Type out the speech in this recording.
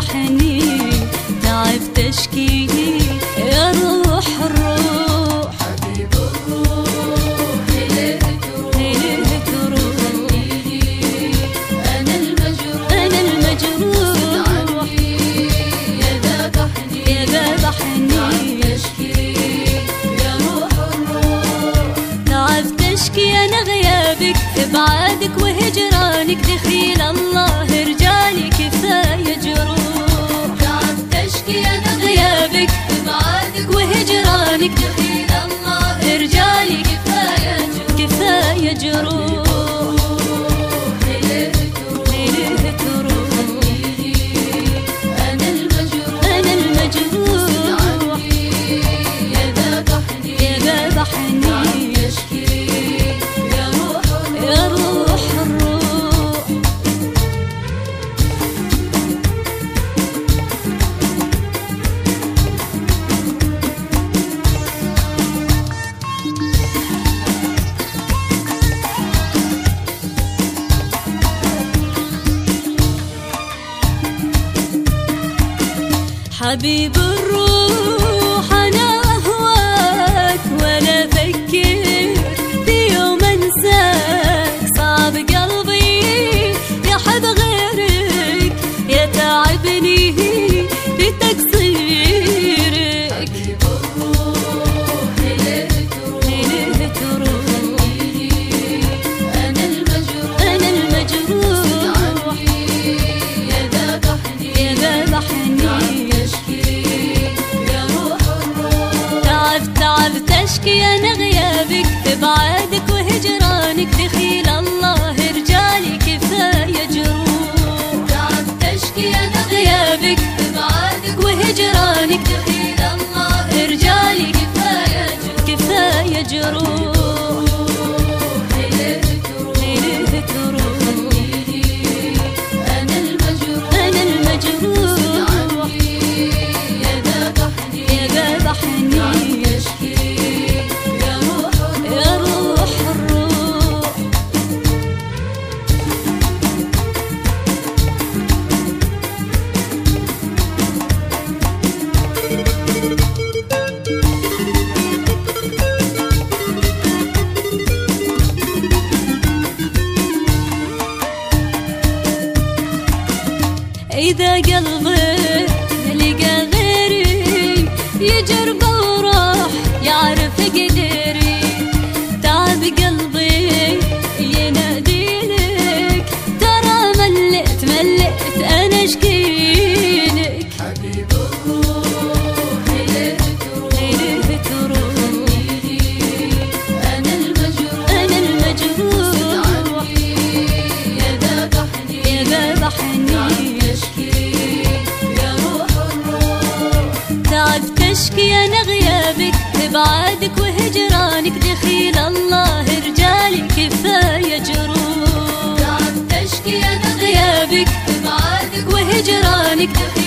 حنين تعبت اشكي يا روح الروح. حبيب الروح إليه تروح أنا المجروح عني يا ذا حنين تشكي يا روح الروح. تعبت اشكي انا غيابك ابعادك وهجرانك دخيل الله رجالي كفاية جروح. تعبت اشكي انا غيابك ابعادك وهجرانك دخيل الله رجالي كفاية جروح. إليه تروح أنا المجروح يا ذا حنين تشكي يا روح الروح. حبيب الروح أنا أهواك ولا أفكر في يوم أنساك. صعب قلبي يحب غيرك يتعبني بتقصيرك. حبيب الروح إليه تروح أنا المجروح يا ذا حنين يا روح الروح. تعبت اشكي انا غيابك ابعادك وهجرانك دخيل الله رجالي كفاية جروح. تعبت اشكي انا غيابك ابعادك وهجرانك دخيل الله رجالي كفاية جروح. إليه تروح أنا المجروح يا ذا حنين تشكي يا روح الروح. إذا قلبي لقى غيري يجرب وراح يعرف قدري. تعب قلبي يناديلك ترى مليت أنا أشكيلك. حبيب الروح إليه تروح أنا المجروح يا ذا حنين تشكي يا روح الروح. تعبت اشكي انا غيابك ابعادك وهجرانك دخيل الله رجالي كفاية جروح. تعبت اشكي انا غيابك ابعادك وهجرانك